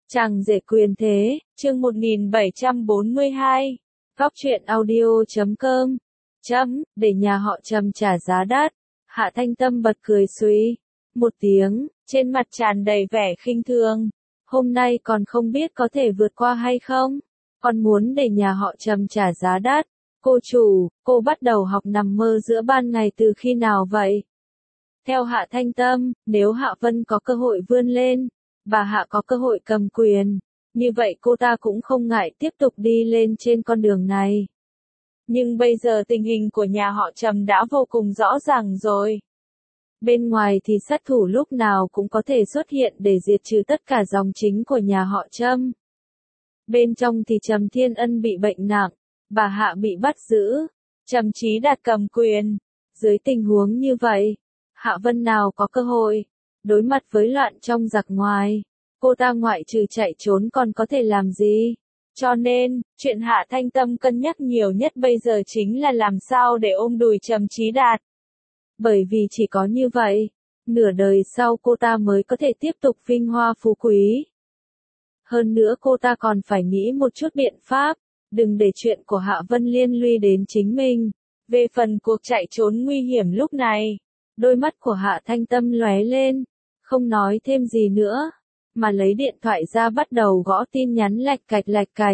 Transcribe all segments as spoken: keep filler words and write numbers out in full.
Chàng rể quyền thế, chương một nghìn bảy trăm bốn mươi hai. Góc truyện audio chấm com. Chấm, để nhà họ Trầm trả giá đắt. Hạ Thanh Tâm bật cười suy một tiếng, trên mặt tràn đầy vẻ khinh thường. Hôm nay còn không biết có thể vượt qua hay không? Còn muốn để nhà họ Trầm trả giá đắt. Cô chủ, cô bắt đầu học nằm mơ giữa ban ngày từ khi nào vậy? Theo Hạ Thanh Tâm, nếu Hạ Vân có cơ hội vươn lên, bà Hạ có cơ hội cầm quyền, như vậy cô ta cũng không ngại tiếp tục đi lên trên con đường này. Nhưng bây giờ tình hình của nhà họ Trầm đã vô cùng rõ ràng rồi. Bên ngoài thì sát thủ lúc nào cũng có thể xuất hiện để diệt trừ tất cả dòng chính của nhà họ Trầm. Bên trong thì Trầm Thiên Ân bị bệnh nặng, bà Hạ bị bắt giữ, Trầm Chí Đạt cầm quyền. Dưới tình huống như vậy, Hạ Vân nào có cơ hội? Đối mặt với loạn trong giặc ngoài, cô ta ngoại trừ chạy trốn còn có thể làm gì? Cho nên, chuyện Hạ Thanh Tâm cân nhắc nhiều nhất bây giờ chính là làm sao để ôm đùi Trầm Chí Đạt. Bởi vì chỉ có như vậy, nửa đời sau cô ta mới có thể tiếp tục vinh hoa phú quý. Hơn nữa cô ta còn phải nghĩ một chút biện pháp, đừng để chuyện của Hạ Vân liên lụy đến chính mình. Về phần cuộc chạy trốn nguy hiểm lúc này, đôi mắt của Hạ Thanh Tâm lóe lên, không nói thêm gì nữa, mà lấy điện thoại ra bắt đầu gõ tin nhắn lạch cạch lạch cạch.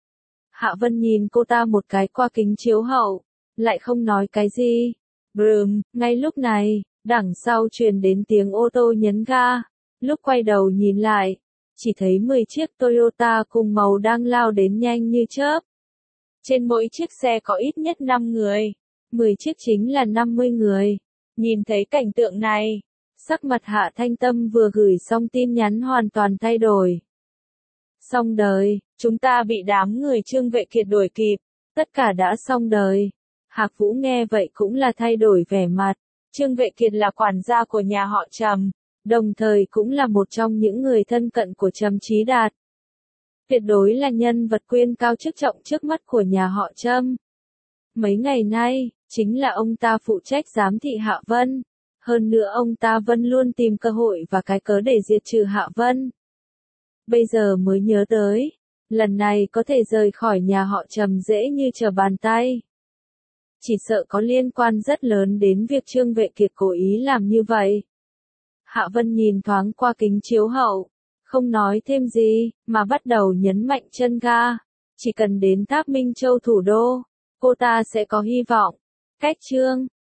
Hạ Vân nhìn cô ta một cái qua kính chiếu hậu, lại không nói cái gì. Brùm, ngay lúc này, đằng sau truyền đến tiếng ô tô nhấn ga. Lúc quay đầu nhìn lại, chỉ thấy mười chiếc Toyota cùng màu đang lao đến nhanh như chớp. Trên mỗi chiếc xe có ít nhất năm người, mười chiếc chính là năm mươi người. Nhìn thấy cảnh tượng này, sắc mặt Hạ Thanh Tâm vừa gửi xong tin nhắn hoàn toàn thay đổi. Xong đời, chúng ta bị đám người Trương Vệ Kiệt đuổi kịp, tất cả đã xong đời. Hạc Vũ nghe vậy cũng là thay đổi vẻ mặt. Trương Vệ Kiệt là quản gia của nhà họ Trầm, đồng thời cũng là một trong những người thân cận của Trầm Chí Đạt. Tuyệt đối là nhân vật quyền cao chức trọng trước mắt của nhà họ Trầm. Mấy ngày nay, chính là ông ta phụ trách giám thị Hạ Vân. Hơn nữa ông ta vẫn luôn tìm cơ hội và cái cớ để diệt trừ Hạ Vân. Bây giờ mới nhớ tới, lần này có thể rời khỏi nhà họ Trầm dễ như trở bàn tay. Chỉ sợ có liên quan rất lớn đến việc Trương Vệ Kiệt cố ý làm như vậy. Hạ Vân nhìn thoáng qua kính chiếu hậu, không nói thêm gì, mà bắt đầu nhấn mạnh chân ga. Chỉ cần đến Tháp Minh Châu thủ đô, cô ta sẽ có hy vọng. Cách Trương